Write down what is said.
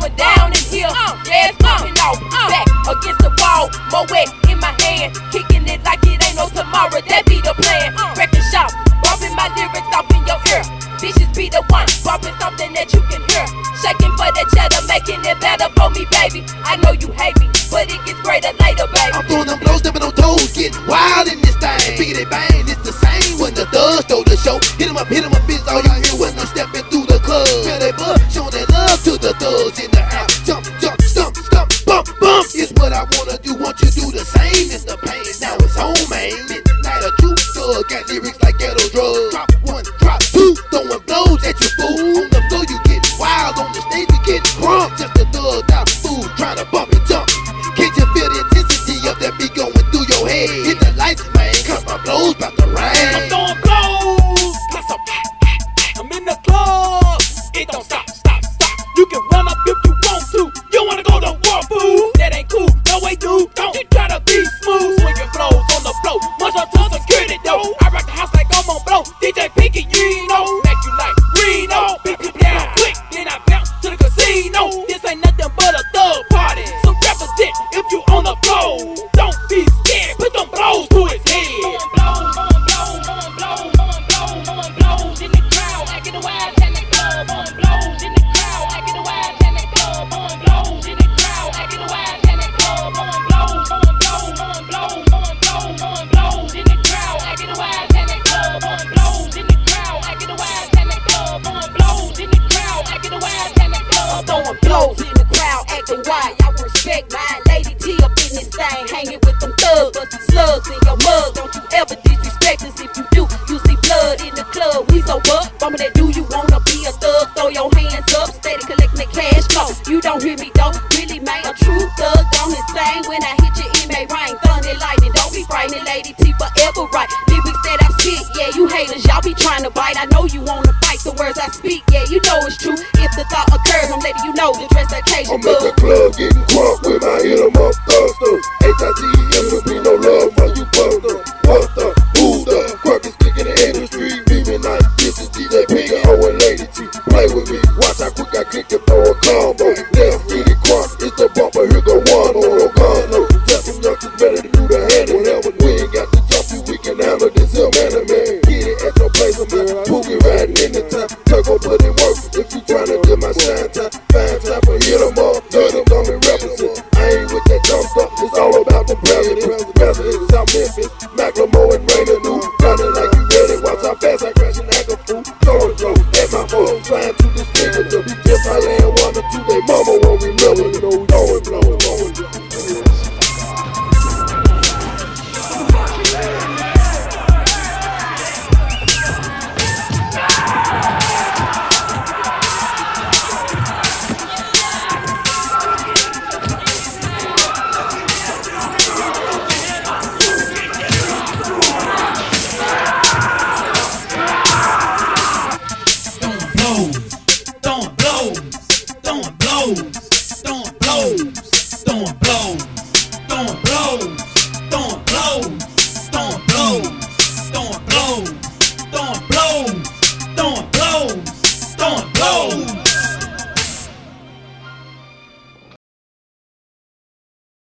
going down in here. Yeah, it's popping off. Back against the wall, more wet in my hand, kicking it like it ain't no tomorrow. That be the plan. Record shop, bumping my lyrics off in your ear. Bitches be the one, bumping something that you can hear. Shaking for the cheddar, making it better for me, baby. I know you hate me, but it gets greater later, baby. I'm throwing them blows, stepping on toes, getting wild in this thing. Biggie they bang, it's the same when the thugs stole the show. Hit 'em up, bitch, all you hear when I'm stepping through the club. Feel they buzz, showing their love to the thugs in the house. Jump, jump, stump, stump, bump, bump. It's what I wanna do, want you do the same. It's the pain, now it's home, man. Midnight a true thug, got lyrics like ghetto drugs. Drop one, drop two, throwing blows at your fool. On the floor you get wild, on the stage you get crunk. Just a thug, not fool, trying to bump and jump. Can't you feel the intensity of that beat going through your head? Hit the lights, man, cause my blows bout to rain. I'm throwing blows, cause I'm in the club. It don't stop, stop, stop. You can run up if you want to. You wanna go to war, fool? That ain't cool, no way, dude. Don't you try to be smooth. Swinging flows on the floor, much up to security, though. I rock the house like I'm on blow. DJ Pinky, you know. Make you like Reno. Beat you down quick, then I bounce to the casino. This ain't nothing but a thug party. So represent if you on the floor. Don't be scared, put them blows to his head. Blows in the crowd, acting wild, and the club on blows in the crowd, acting wild, and the club on blows in the crowd, acting wild, and the club on blows in the crowd, acting wild, and the club on blows in the crowd, acting wild, and the club on blows in the crowd, acting wild, and the club throwing blows in the crowd, acting wild. Y'all respect my Lady T up in this thing, hanging with them thugs, busting slugs in your mug. Don't you ever disrespect us. If you do, you see blood in the club. We so what? Mama, that do you wanna be a thug? Throw your hands up, steady collecting the cash flow. You don't hear me though, really man, a true thug on his thing. When I hit you, it may rain, thunder, lightning. Don't be frightening, Lady T forever right. Lyrics that I spit, yeah, you haters, y'all be trying to bite. I know you wanna fight the words I speak, yeah, you know it's true. If the thought occurs, I'm letting you know the dress occasion. I'm at the club getting crunk with my hit 'em up thusters. H-I-T-E-M will be no love for you buster. Buster, booster, crackers kicking the industry. Beaming like this is DJ Pinky, oh and Lady T. Play with me, watch how quick I click and throw a combo. Left, get it crunk, it's the bumper.